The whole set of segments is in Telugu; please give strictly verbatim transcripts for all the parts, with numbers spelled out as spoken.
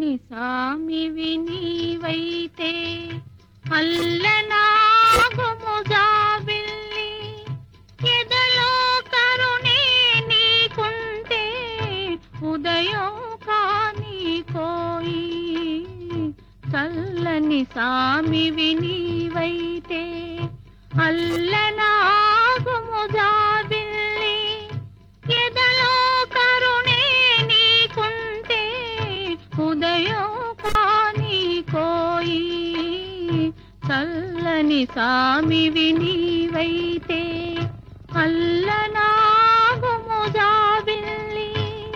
చల్లని సామివి నీవైతే అల్లనాగుము జాబిల్లి ఎదలో కరుణే నీకుంటే ఉదయం కాని కోయి చల్లని సామివి నీవైతే అల్లనాగుము జాబిల్లి ఎదలో కరుణే నీకుంటే ఉదయం కాని కోయి చల్లని సామివి నీవైతే అల్లనాగుము జాబిల్లి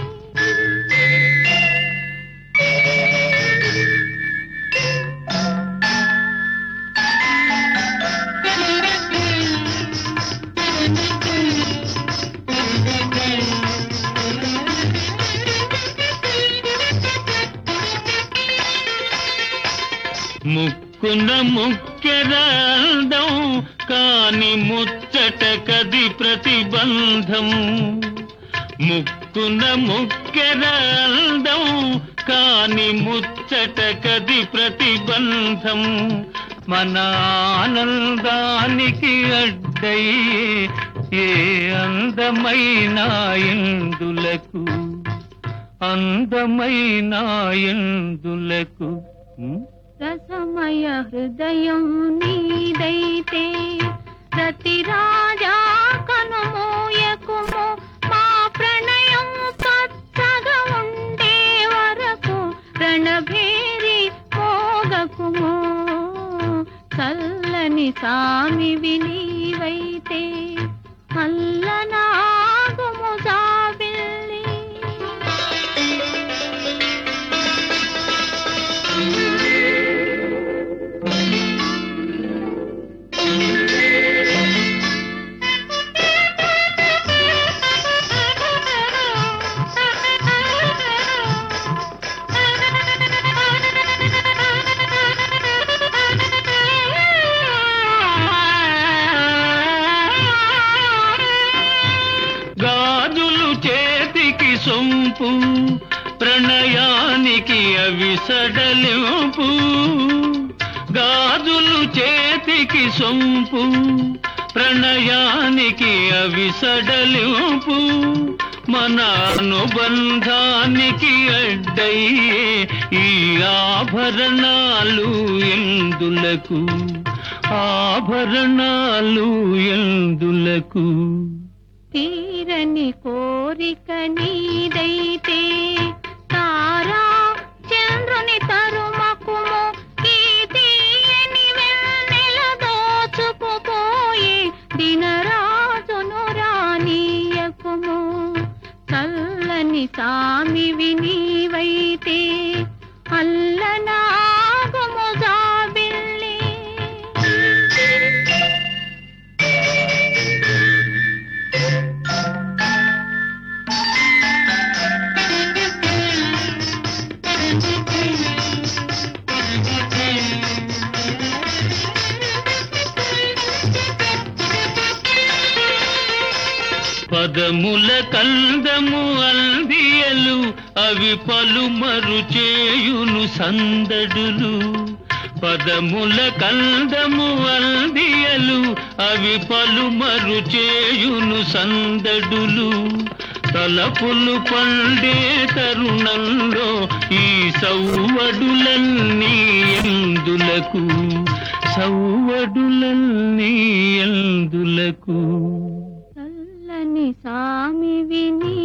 ముక్కున ముక్కెరాల్దం కాని ముచ్చట కది ప్రతిబంధం ముక్కున ముక్కెరాల్దం కాని ముచ్చట కది ప్రతిబంధం మన ఆనందానికి అడ్డై ఏ అందమైన ఎందులకు అందమైన ఎందులకు రసమయ హృదయం నీదైతే ప్రతి రాజా కనుమోయకుము మా ప్రణయం పచ్చగా ఉండే వరకు రణభేరి మోగకుము చల్లని సామివి నీవైతే అల్లనాగుము జాబిల్లి గాజులు చేతికి సొంపు ప్రణయానికి అవి సడలింపు గాజులు చేతికి సొంపు ప్రణయానికి అవి సడలింపు మన అనుబంధానికి అడ్డయ్యే ఈ ఆభరణాలు ఎందులకు ఆభరణాలు ఎందులకు తీరని కోరిక నీదైతే తారా చంద్రుని తరుమకుము ఈ తీయని వెన్నెల దోచుకుపోయి దినరాజును రానీయకుము చల్లని సామివి నీవైతే అల్లనాగుము జాబిల్లి పదముల కందము అల్దియలు అవి పలుమరు చేయును సందడులు పదముల కందము అల్దియలు అవి పలుమరు చేయును సందడులు తలపులు పండే తరుణంలో ఈ సౌవడులన్నీ ఎందులకు సౌవడులన్నీ ఎందులకు చల్లని సామివి నీ